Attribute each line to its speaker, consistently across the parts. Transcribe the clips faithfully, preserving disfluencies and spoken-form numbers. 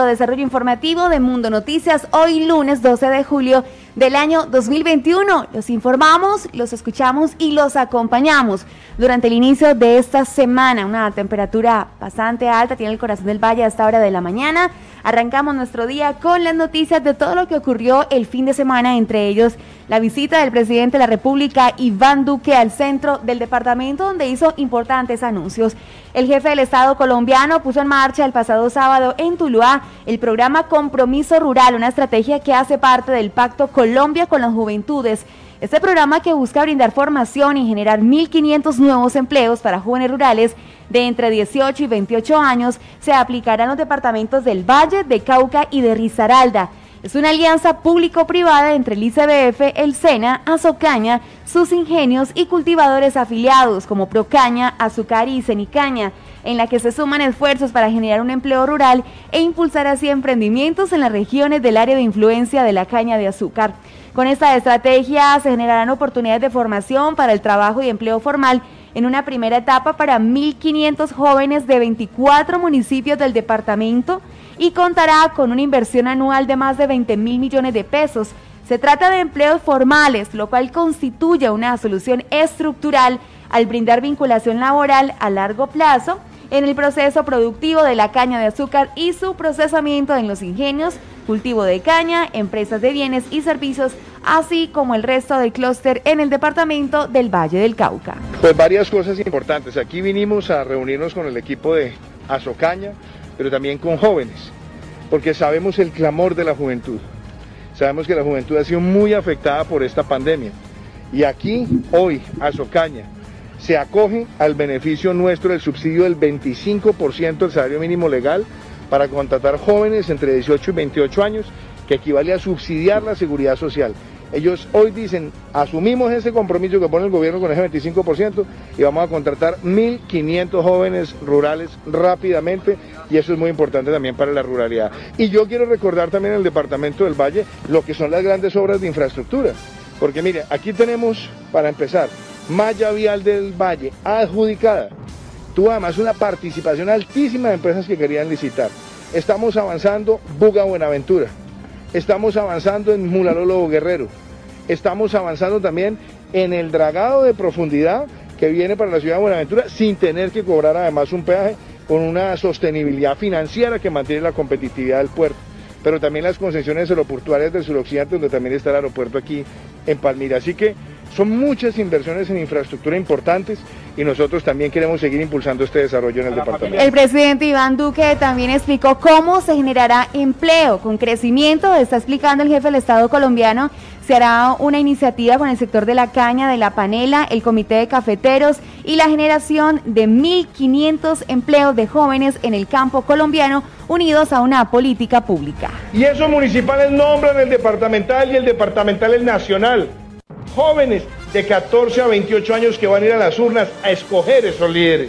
Speaker 1: Desarrollo informativo de Mundo Noticias, hoy lunes doce de julio del año dos mil veintiuno. Los informamos, los escuchamos y los acompañamos durante el inicio de esta semana. Una temperatura bastante alta tiene el corazón del valle a esta hora de la mañana. Arrancamos nuestro día con las noticias de todo lo que ocurrió el fin de semana, entre ellos la visita del presidente de la República, Iván Duque, al centro del departamento, donde hizo importantes anuncios. El jefe del Estado colombiano puso en marcha el pasado sábado en Tuluá el programa Compromiso Rural, una estrategia que hace parte del Pacto Colombia con las Juventudes. Este programa, que busca brindar formación y generar mil quinientos nuevos empleos para jóvenes rurales de entre dieciocho y veintiocho años, se aplicará en los departamentos del Valle, de Cauca y de Risaralda. Es una alianza público-privada entre el I C B F, el SENA, Azocaña, sus ingenios y cultivadores afiliados como Procaña, Azucari y Cenicaña, en la que se suman esfuerzos para generar un empleo rural e impulsar así emprendimientos en las regiones del área de influencia de la caña de azúcar. Con esta estrategia se generarán oportunidades de formación para el trabajo y empleo formal en una primera etapa para mil quinientos jóvenes de veinticuatro municipios del departamento y contará con una inversión anual de más de veinte mil millones de pesos. Se trata de empleos formales, lo cual constituye una solución estructural al brindar vinculación laboral a largo plazo en el proceso productivo de la caña de azúcar y su procesamiento en los ingenios, cultivo de caña, empresas de bienes y servicios, así como el resto del clúster en el departamento del Valle del Cauca.
Speaker 2: Pues varias cosas importantes. Aquí vinimos a reunirnos con el equipo de Azocaña, pero también con jóvenes, porque sabemos el clamor de la juventud. Sabemos que la juventud ha sido muy afectada por esta pandemia. Y aquí, hoy, Azocaña se acoge al beneficio nuestro del subsidio del veinticinco por ciento del salario mínimo legal para contratar jóvenes entre dieciocho y veintiocho años, que equivale a subsidiar la seguridad social. Ellos hoy dicen, asumimos ese compromiso que pone el gobierno con ese veinticinco por ciento y vamos a contratar mil quinientos jóvenes rurales rápidamente, y eso es muy importante también para la ruralidad. Y yo quiero recordar también en el departamento del Valle lo que son las grandes obras de infraestructura, porque mire, aquí tenemos, para empezar, malla vial del Valle adjudicada. Tuvo además una participación altísima de empresas que querían licitar. Estamos avanzando Buga Buenaventura, estamos avanzando en Mulalolo Guerrero, estamos avanzando también en el dragado de profundidad que viene para la ciudad de Buenaventura sin tener que cobrar además un peaje, con una sostenibilidad financiera que mantiene la competitividad del puerto. Pero también las concesiones aeroportuarias del suroccidente, donde también está el aeropuerto aquí en Palmira. Así que son muchas inversiones en infraestructura importantes y nosotros también queremos seguir impulsando este desarrollo en el departamento.
Speaker 1: El presidente Iván Duque también explicó cómo se generará empleo con crecimiento. Está explicando el jefe del Estado colombiano. Se hará una iniciativa con el sector de la caña, de la panela, el comité de cafeteros y la generación de mil quinientos empleos de jóvenes en el campo colombiano unidos a una política pública.
Speaker 2: Y esos municipales nombran el departamental y el departamental el nacional. Jóvenes de catorce a veintiocho años que van a ir a las urnas a escoger esos líderes.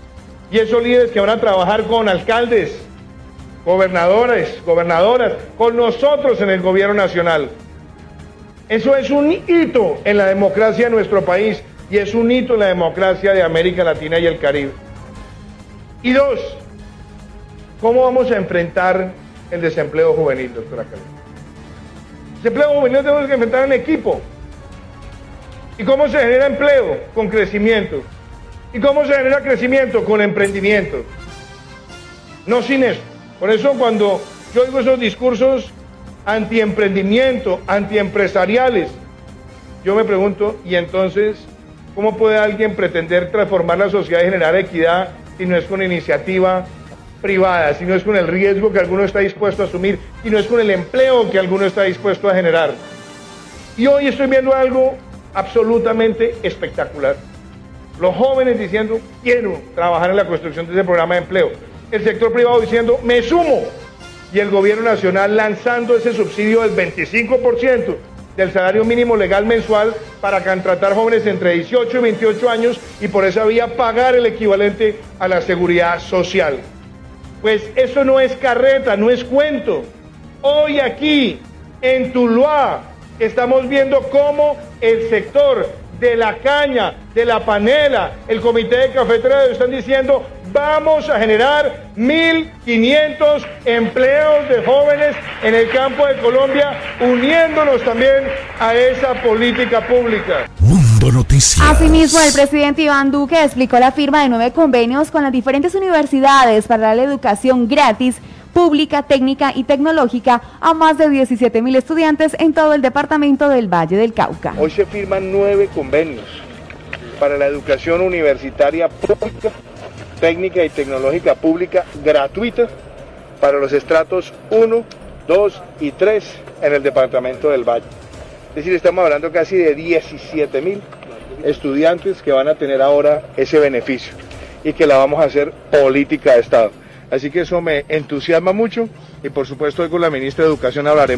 Speaker 2: Y esos líderes que van a trabajar con alcaldes, gobernadores, gobernadoras, con nosotros en el gobierno nacional. Eso es un hito en la democracia de nuestro país y es un hito en la democracia de América Latina y el Caribe. Y dos, ¿cómo vamos a enfrentar el desempleo juvenil, doctora Calero? El desempleo juvenil lo tenemos que enfrentar en equipo. ¿Y cómo se genera empleo? Con crecimiento. ¿Y cómo se genera crecimiento? Con emprendimiento. No sin eso. Por eso cuando yo oigo esos discursos antiemprendimiento, antiempresariales, yo me pregunto, ¿y entonces cómo puede alguien pretender transformar la sociedad y generar equidad si no es con iniciativa privada, si no es con el riesgo que alguno está dispuesto a asumir, si no es con el empleo que alguno está dispuesto a generar? Y hoy estoy viendo algo absolutamente espectacular. Los jóvenes diciendo, quiero trabajar en la construcción de ese programa de empleo. El sector privado diciendo, me sumo. Y el gobierno nacional lanzando ese subsidio del veinticinco por ciento del salario mínimo legal mensual para contratar jóvenes entre dieciocho y veintiocho años y por esa vía pagar el equivalente a la seguridad social. Pues eso no es carreta, no es cuento. Hoy aquí, en Tuluá, estamos viendo cómo el sector de la caña, de la panela, el comité de cafeteros están diciendo, vamos a generar mil quinientos empleos de jóvenes en el campo de Colombia, uniéndonos también a esa política pública.
Speaker 3: Mundo Noticias.
Speaker 1: Asimismo, el presidente Iván Duque explicó la firma de nueve convenios con las diferentes universidades para dar la educación gratis, pública, técnica y tecnológica a más de diecisiete mil estudiantes en todo el departamento del Valle del Cauca.
Speaker 2: Hoy se firman nueve convenios para la educación universitaria pública, técnica y tecnológica pública gratuita para los estratos uno, dos y tres en el departamento del Valle. Es decir, estamos hablando casi de diecisiete mil estudiantes que van a tener ahora ese beneficio y que la vamos a hacer política de Estado. Así que eso me entusiasma mucho y por supuesto hoy con la ministra de Educación hablaremos.